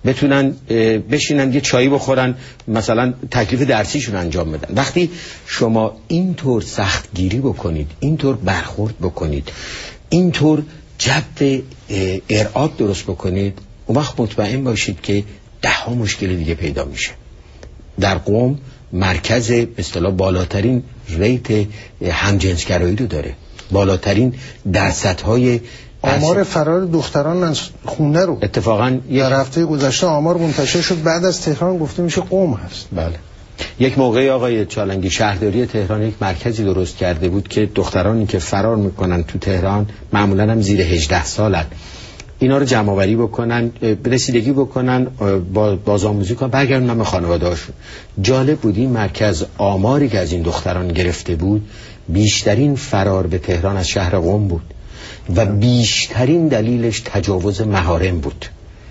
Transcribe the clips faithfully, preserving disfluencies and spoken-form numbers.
بتونن بشینن یه چایی بخورن، مثلا تکلیف درسیشون انجام بدن. وقتی شما اینطور سختگیری بکنید، اینطور برخورد بکنید، اینطور جو ارعاب درست بکنید، اون وقت مطمئن باشید که ده ها مشکل دیگه پیدا میشه. در قم مرکز به اصطلاح بالاترین ریت همجنسگرایی رو داره، بالاترین درصدهای آمار فرار دختران از خونه رو اتفاقا در هفته گذشته آمار منتشر شد، بعد از تهران گفته میشه قم هست. بله. یک موقعی آقای چالنگی شهرداری تهران یک مرکزی درست کرده بود که دخترانی که فرار میکنن تو تهران معمولا هم زیر هجده سالن، اینا رو جمع آوری بکنن، رسیدگی بکنن، با بازآموزی کنن، برگردونن به خانواده‌هاشون. جالب بود این مرکز آماری که از این دختران گرفته بود، بیشترین فرار به تهران از شهر قم بود و بیشترین دلیلش تجاوز محارم بود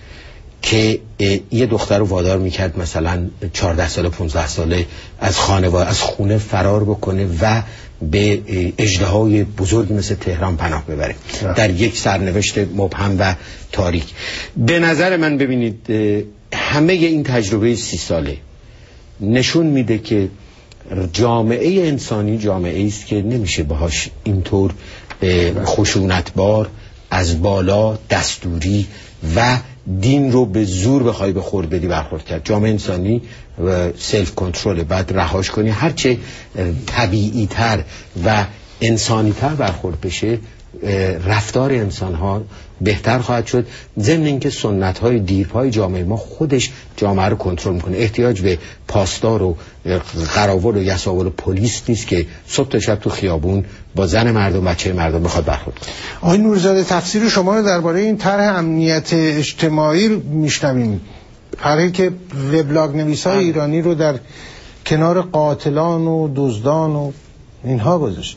که یه دختر رو وادار میکرد مثلا چهارده ساله پانزده ساله از خانواده از خونه فرار بکنه و به اژدهای بزرگی مثل تهران پناه ببره در یک سرنوشت مبهم و تاریک. به نظر من ببینید همه این تجربه سی ساله نشون میده که جامعه انسانی جامعه است که نمیشه باهاش اینطور خشونتبار از بالا دستوری و دین رو به زور بخوای به خورد بدی برخورد کرد. جامعه انسانی و سلف کنترل، بعد رهاش کنی، هرچه طبیعی تر و انسانی تر برخورد بشه رفتار انسان ها بهتر خواهد شد. ضمن اینکه سنت های دیرپای جامعه ما خودش جامعه رو کنترل میکنه. احتیاج به پاسدار و قراول و یساول و پلیس نیست که صبح تا شب تو خیابون با زن مردم بچه مردم بخواد برخورد کنه. آقای نوری‌زاده تفسیر شما رو درباره این طرح امنیت اجتماعی میشنویم، طرحی که وبلاگ نویسای ایرانی رو در کنار قاتلان و دزدان و اینها گذاشت.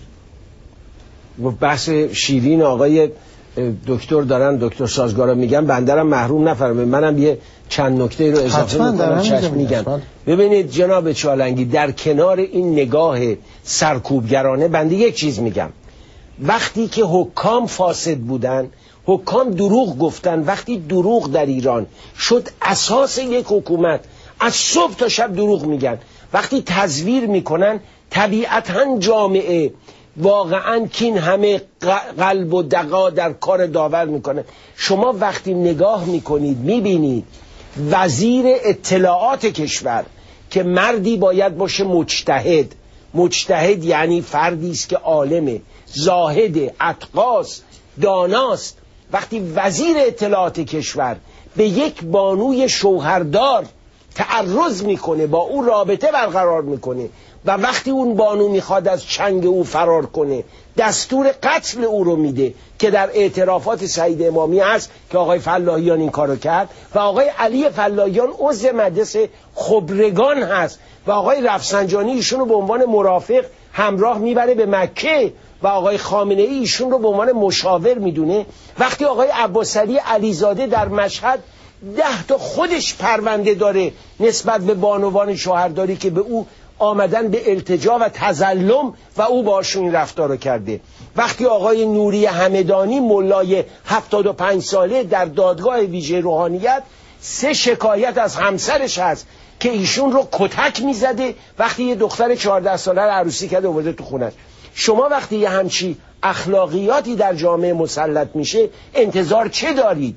بحث شیرین آقای دکتر دارن، دکتر سازگارا میگن، بندرم محروم نفرمه، منم یه چند نکته رو اضافه میکنم چشم میگم. ببینید جناب چالنگی، در کنار این نگاه سرکوبگرانه بنده یک چیز میگم، وقتی که حکام فاسد بودن، حکام دروغ گفتن، وقتی دروغ در ایران شد اساس یک حکومت، از صبح تا شب دروغ میگن، وقتی تزویر میکنن طبیعتاً جامعه واقعاً کین همه قلب و دغا در کار داور میکنه. شما وقتی نگاه میکنید میبینید وزیر اطلاعات کشور که مردی باید باشه مجتهد، مجتهد یعنی فردی است که عالمه، زاهد، اتقاست، داناست، وقتی وزیر اطلاعات کشور به یک بانوی شوهردار تعرض میکنه، با او رابطه برقرار میکنه و وقتی اون بانو میخواد از چنگ او فرار کنه دستور قتل او رو میده که در اعترافات سعید امامی هست که آقای فلاحیان این کارو کرد و آقای علی فلاحیان عضو مجلس خبرگان هست و آقای رفسنجانی ایشون رو به عنوان مرافق همراه میبره به مکه و آقای خامنه ای ایشون رو به عنوان مشاور میدونه. وقتی آقای عباسعلی علیزاده در مشهد ده تا خودش پرونده داره نسبت به بانوان شوهرداری که به او آمدن به التجا و تظلم و او باشون این رفتار رو کرده. وقتی آقای نوری همدانی ملای هفتاد و پنج ساله در دادگاه ویژه روحانیت سه شکایت از همسرش هست که ایشون رو کتک میزده وقتی یه دختر چهارده ساله رو عروسی کرده آورده تو خونش. شما وقتی یه همچی اخلاقیاتی در جامعه مسلط میشه انتظار چه دارید؟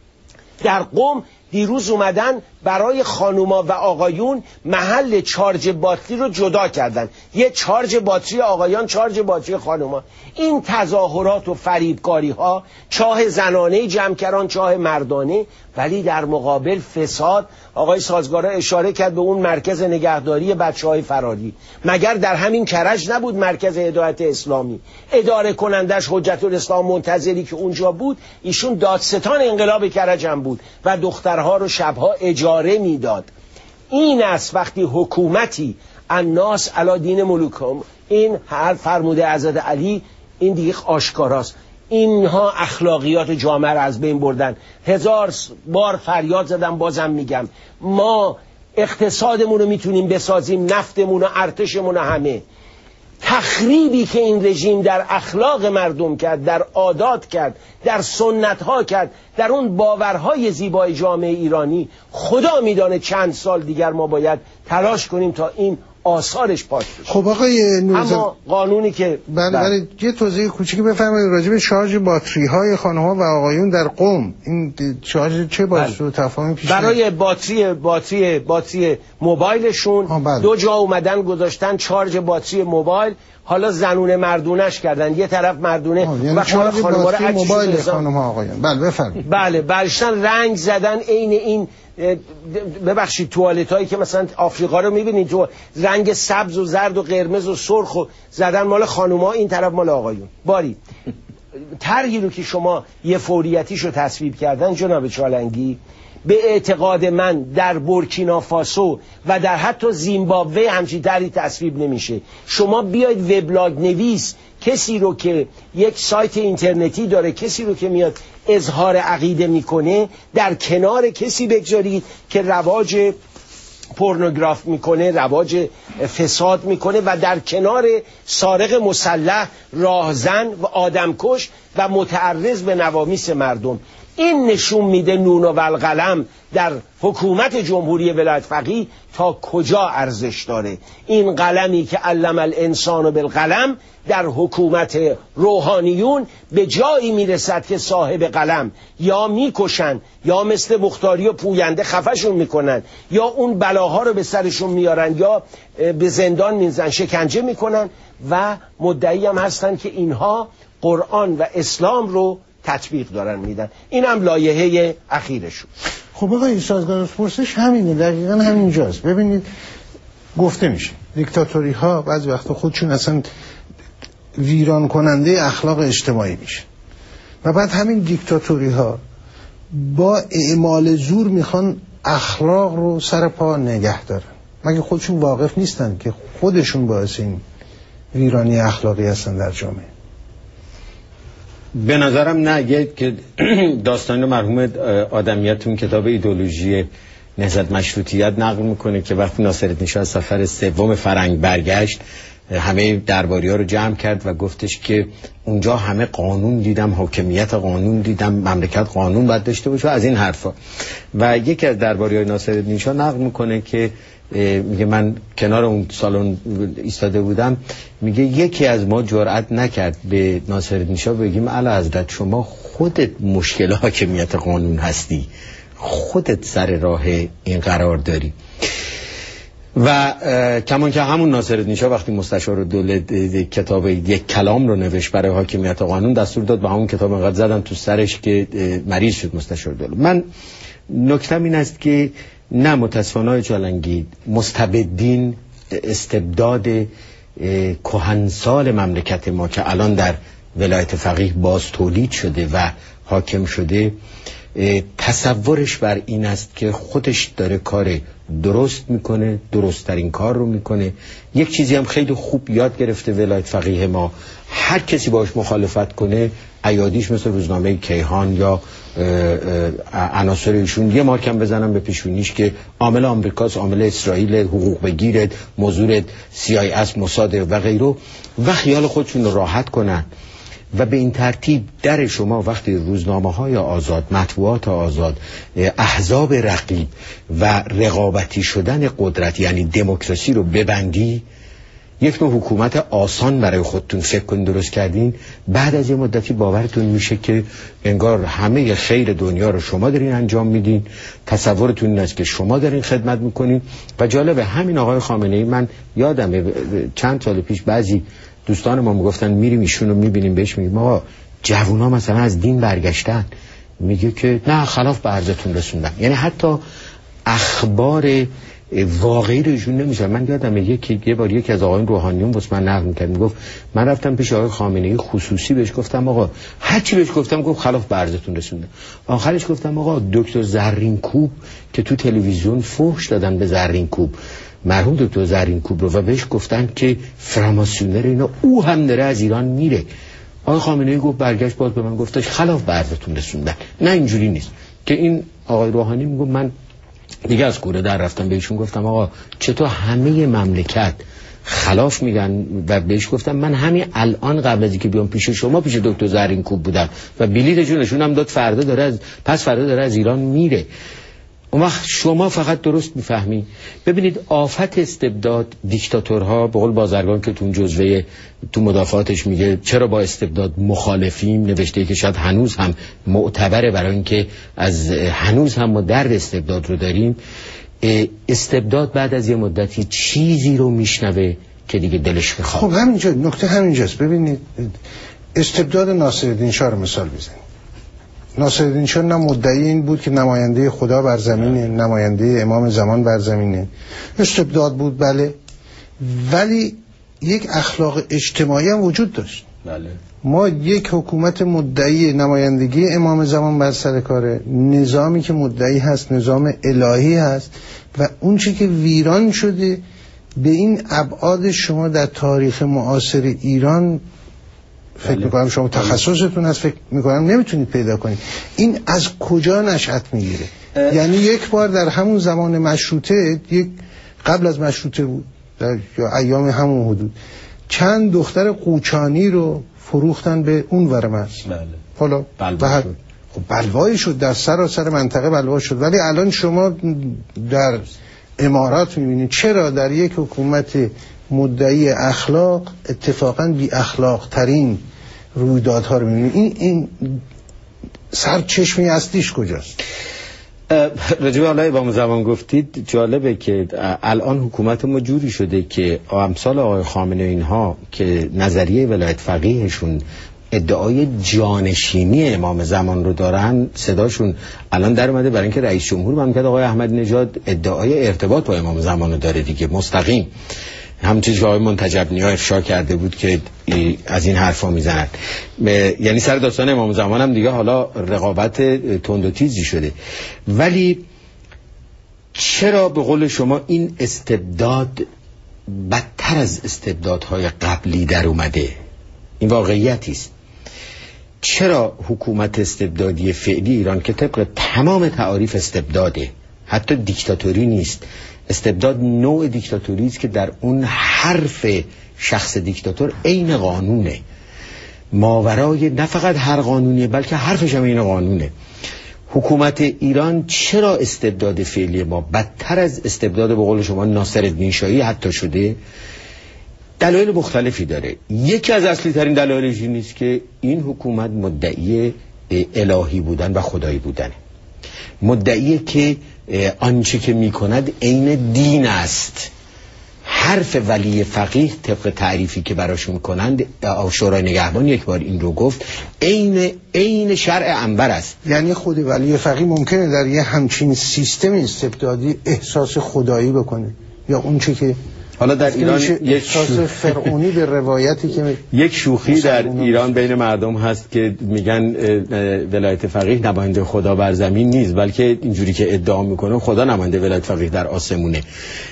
در قم دیروز اومدن برای خانوما و آقایون محل چارج باتری رو جدا کردن، یه چارج باتری آقایان، چارج باتری خانوما. این تظاهرات و فریبکاری ها چاه زنانه جمع کردن، چاه مردانه، ولی در مقابل فساد. آقای سازگارا اشاره کرد به اون مرکز نگهداری بچه های فراری، مگر در همین کرج نبود مرکز هدایت اسلامی؟ اداره کنندش حجت الاسلام منتظری که اونجا بود، ایشون دادستان انقلاب کرج هم بود و دخترها رو شبها اجاره میداد. این است وقتی حکومتی الناس علی دین ملوکهم، این هر فرموده حضرت علی، این دیگه آشکاراست. اینها اخلاقیات جامعه را از بین بردن. هزار بار فریاد زدم بازم میگم، ما اقتصادمون رو میتونیم بسازیم، نفتمون و ارتشمون و همه. تخریبی که این رژیم در اخلاق مردم کرد، در عادات کرد، در سنت ها کرد، در اون باورهای زیبای جامعه ایرانی، خدا میدانه چند سال دیگر ما باید تلاش کنیم تا این آثارش پاک بشه. خب آقای نوروزی، اما قانونی که بله بله یه توضیح کوچیکی بفرمایید راجع به شارژ باتری های خانم‌ها و آقایون در قم. این شارژ چه باعث شد تفاهم پیش برای باتری باتری باتری موبایلشون بله. دو جا اومدن گذاشتن شارژ باتری موبایل، حالا زنونه مردونش کردن، یه طرف مردونه یعنی و خانم‌ها رو موبایل خانم‌ها آقایون. بله بفرمایید. بله برشتن رنگ زدن عین این ببخشید توالت هایی که مثلا آفریقا رو میبینید تو رنگ سبز و زرد و قرمز و سرخ و زدن مال خانوما، این طرف مال آقایون. باری طرحی رو که شما یه فوریتیشو تصویب کردن جناب چالنگی، به اعتقاد من در بورکینافاسو و در حتی زیمبابوه همچین طرحی تصویب نمیشه. شما بیاید وبلاگ نویس، کسی رو که یک سایت اینترنتی داره، کسی رو که میاد اظهار عقیده میکنه، در کنار کسی بگذارید که رواج پورنوگراف میکنه، رواج فساد میکنه، و در کنار سارق مسلح، راهزن و آدمکش و متعرض به نوامیس مردم. این نشون میده نون و القلم در حکومت جمهوری ولایت فقیه تا کجا ارزش داره. این قلمی که علم الانسان بالقلم در حکومت روحانیون به جایی میرسد که صاحب قلم یا میکشن یا مثل مختاری و پوینده خفشون میکنن، یا اون بلاها رو به سرشون میارن، یا به زندان میزن، شکنجه میکنن، و مدعی هم هستن که اینها قرآن و اسلام رو تطبیق دارن میدن. این هم لایحه اخیرشون. خب آقای سازگار پرسش همینه، دقیقا همینجاست. ببینید گفته میشه دیکتاتوری ها بعضی وقتا خودشون اصلا ویران کننده اخلاق اجتماعی میشه، و بعد همین دیکتاتوری ها با اعمال زور میخوان اخلاق رو سر پا نگه دارن، مگه خودشون واقف نیستن که خودشون باعث این ویرانی اخلاقی هستن در جامعه؟ به نظرم نه. یک که داستان مرحوم آدمیت کتاب ایدئولوژی نهضت مشروطیت نقل میکنه که وقتی ناصرالدین شاه از سفر سوم فرنگ برگشت، همه درباری‌ها رو جمع کرد و گفتش که اونجا همه قانون دیدم، حاکمیت قانون دیدم، مملکت قانون باید داشته باشه، از این حرفا. و یکی از درباری‌های ناصرالدین شاه نقل میکنه که میگه من کنار اون سالن ایستاده بودم، میگه یکی از ما جرئت نکرد به ناصرالدین شاه بگیم اعلیحضرت شما خودت مشکل حاکمیت قانون هستی، خودت سر راه این قرار داری. و کمان که همون ناصرالدین شاه وقتی مستشار دوله کتاب یک کلام رو نوشت برای حاکمیت قانون، دستور داد به همون کتاب انقدر زدن تو سرش که مریض شد مستشار دوله. من نکتم این است که نه، متاسفانه چالنگی مستبدین، استبداد کهنسال مملکت ما که الان در ولایت فقیه باز تولید شده و حاکم شده، تصورش بر این است که خودش داره کار درست میکنه، درست ترین کار رو میکنه. یک چیزی هم خیلی خوب یاد گرفته ولایت فقیه ما، هر کسی باش مخالفت کنه ایادیش مثل روزنامه کیهان یا عناصر ایشون یه مارکم بزنن به پیشونیش که عامل آمریکاست، عامل اسرائیل، حقوق بگیرد، مزور سی آی اس، موساد و غیره، و خیال خودشون رو راحت کنن. و به این ترتیب در شما وقتی روزنامه های آزاد، مطبوعات آزاد، احزاب رقیب و رقابتی شدن قدرت یعنی دموکراسی رو ببندی، یک نوع حکومت آسان برای خودتون فکر کن درست کردین، بعد از یه مدتی باورتون میشه که انگار همه خیر دنیا رو شما دارین انجام میدین، تصورتون این است که شما دارین خدمت میکنین. و جالبه همین آقای خامنه ای، من یادمه چند سال پیش بعضی دوستان ما میگفتن میریم ایشون رو میبینیم، بهش میگیم آقا جوونا مثلا از دین برگشتن، میگه که نه خلاف به عرضتون رسوندن. یعنی حتی اخبار واقعی رو ایشون نمیشه. من یادم یکی یه بار یکی از آقایون روحانیون واسه من نقل می‌کرد، میگفت من رفتم پیش آقای خامنه‌ای خصوصی بهش گفتم آقا هر چی بهش گفتم گفت خلاف به عرضتون رسوندن. آخرش گفتم آقا دکتر زرینکوب که تو تلویزیون فحش دادن به زرینکوب، مرحوم دکتر زرینکوب رو، و بهش گفتن که فراماسیونر اینا، او هم داره از ایران میره. آقای خامنه‌ای گفت برگشت باز به من گفتش خلاف به عرضتون رسوندن. نه اینجوری نیست که این آقای روحانی میگه. من دیگه از کوره در رفتم بهشون گفتم آقا چطور همه مملکت خلاف میگن و بهش گفتم من همین الان قبل از اینکه بیام پیش شما پیش دکتر زرینکوب بودم و بلیط جونشون هم داد فردا داره از پس فردا داره از ایران میره. اون وقت شما فقط درست میفهمی. ببینید آفت استبداد، دیکتاتورها، به قول بازرگان که تو اون جزوه تو مدافعاتش میگه چرا با استبداد مخالفیم، نوشته که شاید هنوز هم معتبره برای اینکه از هنوز هم ما درد استبداد رو داریم. استبداد بعد از یه مدتی چیزی رو میشنوه که دیگه دلش میخواد. خب همینجا نکته همینجاست. ببینید استبداد ناصرالدین شاه رو مثال بزنید. ناصرالدین شاه نه مدعی این بود که نماینده خدا بر زمینه، نماینده امام زمان بر زمینه. استبداد بود بله، ولی یک اخلاق اجتماعی هم وجود داشت. بله. ما یک حکومت مدعی نمایندگی امام زمان بر سر کاره، نظامی که مدعی هست نظام الهی هست و اون چی که ویران شده به این ابعاد شما در تاریخ معاصر ایران فکر بله. میکنم شما تخصصتون هست، فکر میکنم نمیتونید پیدا کنید. این از کجا نشأت میگیره؟ یعنی یک بار در همون زمان مشروطه، یک قبل از مشروطه بود در یا ایام همون حدود، چند دختر قوچانی رو فروختن به اون ورمز. بله. حالا بلوا شد. خب بلوایی شد، در سراسر منطقه بلوا شد. ولی الان شما در امارات میبینید چرا در یک حکومت مدعی اخلاق اتفاقا بی اخلاق ترین رویدادها رو میبینید. این این سرچشمه اصلیش کجاست؟ رجوع علی امام زمان گفتید، جالبه که الان حکومت ما جوری شده که امثال آقای خامنه‌ای اینها که نظریه ولایت فقیهشون ادعای جانشینی امام زمان رو دارن، صداشون الان در اومده برای اینکه رئیس جمهور مملکت آقای احمدی نژاد ادعای ارتباط با امام زمان رو داره دیگه، مستقیم. همچنین که آقای منتجب نیا افشا کرده بود که از این حرفا میزنن. یعنی سر داستان امام زمان هم دیگه حالا رقابت تند و تیزی شده. ولی چرا به قول شما این استبداد بدتر از استبدادهای قبلی در اومده؟ این واقعیتی است. چرا حکومت استبدادی فعلی ایران که طبق تمام تعاریف استبداده، حتی دیکتاتوری نیست، استبداد نوع دیکتاتوری است که در اون حرف شخص دیکتاتور عین قانونه، ماورای نه فقط هر قانونیه بلکه حرفش هم عین قانونه. حکومت ایران چرا استبداد فعلی ما بدتر از استبداد به قول شما ناصرالدین شاهی حتی شده؟ دلایل مختلفی داره. یکی از اصلی ترین دلایلش این است که این حکومت مدعی الهی بودن و خدایی بودن، مدعیه که آنچه که میکند عین دین است. حرف ولی فقیه طبق تعریفی که براشون کنند، شورای نگهبان یک بار این رو گفت، عین عین شرع انور است. یعنی خود ولی فقیه ممکنه در یه همچین سیستم استبدادی احساس خدایی بکنه، یا اون چه که حالا در ایران یک شوخی فرعونی به روایتی که یک شوخی در ایران بین مردم هست که میگن ولایت فقیه نماینده خدا بر زمین نیست، بلکه اینجوری که ادعا میکنه خدا نماینده ولایت فقیه در آسمونه.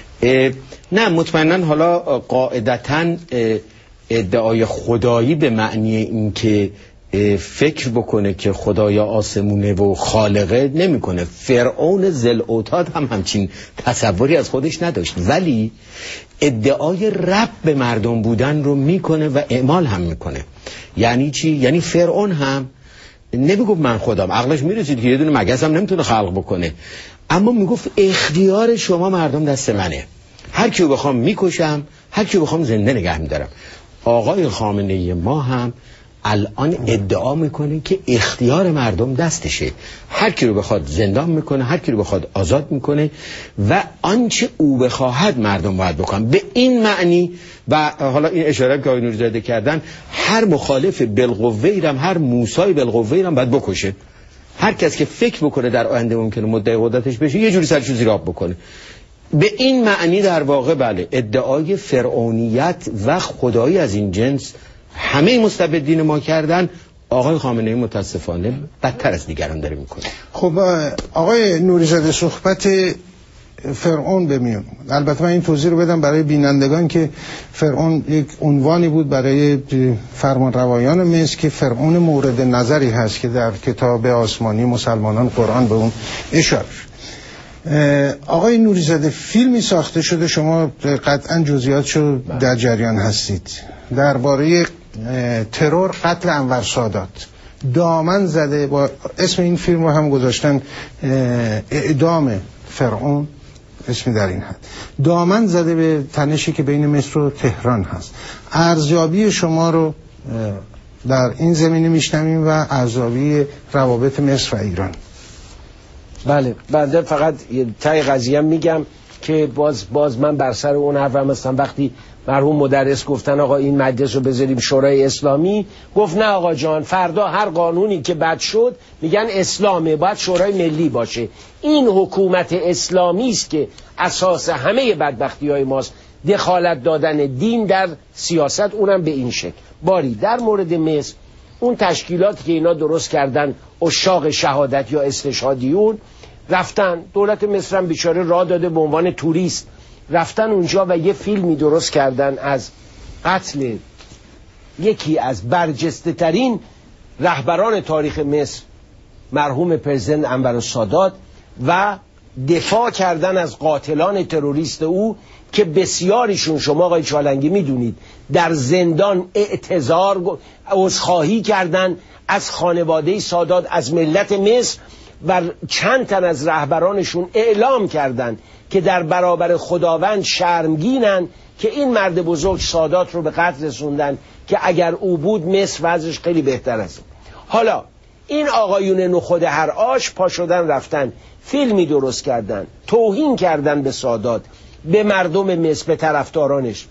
نه مطمئنا حالا قاعدتاً ادعای خدایی به معنی این که فکر بکنه که خدای آسمونه و خالقه نمیکنه. فرعون ذل اوتاد هم همچین تصوری از خودش نداشت، ولی ادعای رب به مردم بودن رو میکنه و اعمال هم میکنه. یعنی چی؟ یعنی فرعون هم نمیگفت من خدام، عقلش میرسید که یه دونه مگس هم نمیتونه خلق بکنه، اما میگفت اختیار شما مردم دست منه، هر کیو بخوام میکشم، هر کیو بخوام زنده نگه میدارم. آقای خامنه‌ای ما هم الان ادعا میکنه که اختیار مردم دستشه، هر کی رو بخواد زندان میکنه، هر کی رو بخواد آزاد میکنه و آنچه او بخواهد مردم باید بکنن. به این معنی و حالا این اشاره که آقای نوری‌زاده کردن، هر مخالف بالقوه هم، هر موسی بالقوه هم باید بکشه. هر کس که فکر بکنه در آینده ممکنه مدعی قدرتش بشه یه جوری سرشو زیر آب بکنه. به این معنی در واقع بله ادعای فرعونیت و خدایی از این جنس همه مستبدین ما کردن، آقای خامنه‌ای متاسفانه بدتر از دیگران داره میکنه. خب آقای نوری‌زاده صحبت فرعون بمیون، البته من این توضیح رو بدم برای بینندگان که فرعون یک عنوانی بود برای فرمان روایان مصر که فرعون مورد نظری هست که در کتاب آسمانی مسلمانان قرآن به اون اشاره شد. آقای نوری‌زاده، فیلمی ساخته شده، شما قطعا جزئیاتشو در جریان هستید، درباره ترور قتل انور سادات. دامن زده، با اسم این فیلم رو هم گذاشتن اعدام فرعون، اسمی در این حد. دامن زده به تنشی که بین مصر و تهران هست. ارزیابی شما رو در این زمینه میشنویم و ارزیابی روابط مصر و ایران. بله، بعد فقط تای قضیه میگم که باز باز من بر سر اون حرفم هستم. وقتی مرحوم مدرس گفتن آقا این مجلس رو بذاریم شورای اسلامی، گفت نه آقا جان، فردا هر قانونی که بد شد میگن اسلامه، باید شورای ملی باشه. این حکومت اسلامی است که اساس همه بدبختی های ماست، دخالت دادن دین در سیاست، اونم به این شکل. باری در مورد مصر، اون تشکیلاتی که اینا درست کردن، عشاق شهادت یا استشهادیون، رفتن دولت مصر هم بیچاره راه داده به عنوان توریست، رفتن اونجا و یه فیلمی درست کردن از قتل یکی از برجسته ترین رهبران تاریخ مصر، مرحوم پرزیدنت انور سادات، و دفاع کردن از قاتلان تروریست او که بسیاریشون، شما آقای چالنگی میدونید، در زندان اعتذار عذرخواهی کردن از خانواده سادات، از ملت مصر، و چند تن از رهبرانشون اعلام کردن که در برابر خداوند شرمگینن که این مرد بزرگ سادات رو به قتل رسوندن که اگر او بود مصر وضعش خیلی بهتر است. حالا این آقایون نخود هر آش پا شدن رفتن فیلمی درست کردن، توهین کردن به سادات، به مردم مصر، به طرفدارانش.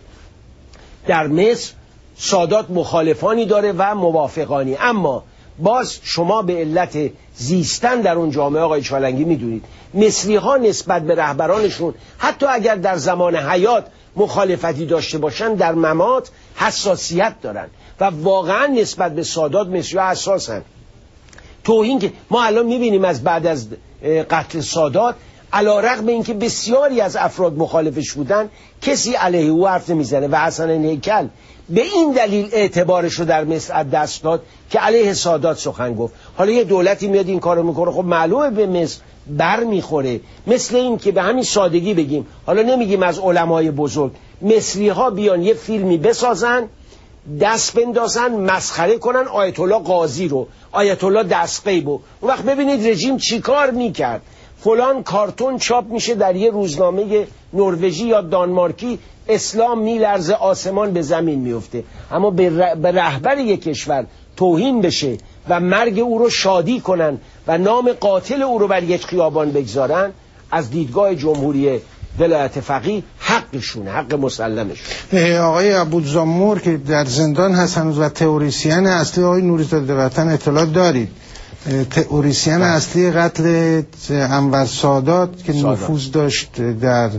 در مصر سادات مخالفانی داره و موافقانی، اما باز شما به علت زیستن در اون جامعه آقای چالنگی میدونید مصری ها نسبت به رهبرانشون حتی اگر در زمان حیات مخالفتی داشته باشن، در ممات حساسیت دارن و واقعا نسبت به سادات مصری ها حساسن. توهین که ما الان میبینیم از بعد از قتل سادات، علیرغم اینکه بسیاری از افراد مخالفش بودن، کسی علیه او حرف نمیزنه و حسن نیکل به این دلیل اعتبارش رو در مصر از دست داد که علیه سادات سخن گفت. حالا یه دولتی میاد این کارو میکنه، خب معلومه به مصر بر میخوره. مثل این که به همین سادگی بگیم، حالا نمیگیم از علمای بزرگ، مصری ها بیان یه فیلمی بسازن، دست بندازن، مسخره کنن آیت الله قاضی رو، آیت الله دستقیب رو. اون وقت ببینید رژیم چی کار میکرد. فلان کارتون چاپ میشه در یه روزنامه نروژی یا دانمارکی، اسلام میلرزه، آسمان به زمین میفته. اما به رهبر یک کشور توهین بشه و مرگ او رو شادی کنن و نام قاتل او رو بر یک خیابان بگذارن، از دیدگاه جمهوری ولایت فقیه حقشونه، حق مسلمشون. آقای عبودزامور که در زندان هست هنوز و تئوریسین اصلی، آقای نوری‌زاده قطعا اطلاع دارید، تئوریسین اصلی قتل انور سادات که نفوذ داشت در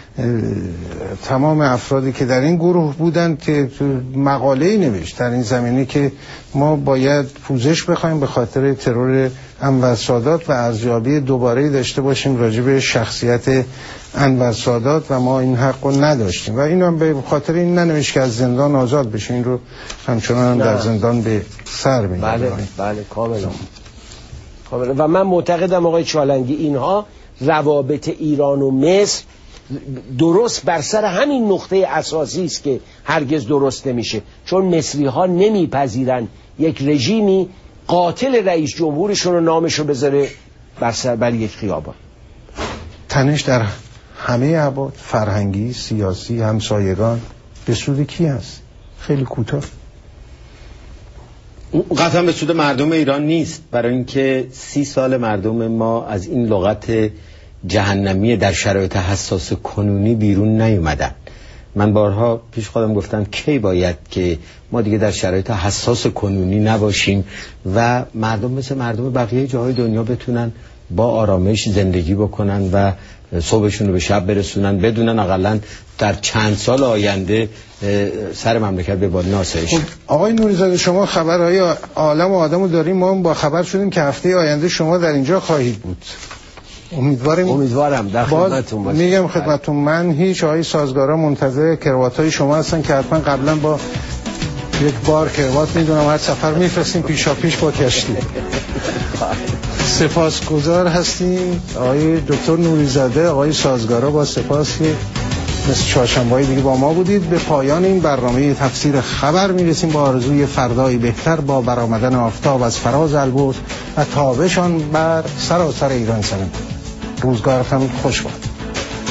تمام افرادی که در این گروه بودند، که مقاله‌ای نوشت در این زمینه که ما باید پوزش بخوایم به خاطر ترور انور سادات و ارزیابی دوباره داشته باشیم راجع به شخصیت انور سادات و ما این حق رو نداشتیم و اینو هم به خاطر این ننوشت که از زندان آزاد بشه. این رو همچنان در زندان به سر می‌بریم. بله بله کاملا کاملا. و من معتقدم آقای چالنگی اینها روابط ایران و مصر درست بر سر همین نقطه اساسی است که هرگز درست نمیشه، چون مصری ها نمیپذیرن یک رژیمی قاتل رئیس جمهورشون رو نامشو بذاره بر سر بر یک خیابان. تنش در همه ابعاد، فرهنگی، سیاسی، همسایگان، به سود کی است؟ خیلی کوتاه. قطعا به سود مردم ایران نیست، برای اینکه سی سال مردم ما از این لغت جهنمی در شرایط حساس کنونی بیرون نیومدن. من بارها پیش خودم گفتم کی باید که ما دیگه در شرایط حساس کنونی نباشیم و مردم مثل مردم بقیه جاهای دنیا بتونن با آرامش زندگی بکنن و صبحشون رو به شب برسونن، بدونن اقلن در چند سال آینده سر مملکت به باد ناسایش. آقای نوری‌زاده، شما خبرهای عالم و آدمو داریم، ما هم با خبر شدیم که هفته آینده شما در اینجا خواهید بود. امیدواریم امیدوارم در خدمتتون باشم. میگم خدمتتون، من هیچ آقای سازگارا منتظر کرواتای شما هستن که حتما قبلا با یک بار کروات میدونم هر سفر میفرستیم پیشا پیش با کشتی. سپاسگزار هستیم آقای دکتر نوری‌زاده، آقای سازگارا، با سپاس که مثل چهارشنبه‌های دیگه با ما بودید. به پایان این برنامه تفسیر خبر میرسیم با آرزوی فردای بهتر با برآمدن آفتاب از فراز البرز و تابشان بر سراسر ایران زمین. روزگارتان خوش باد.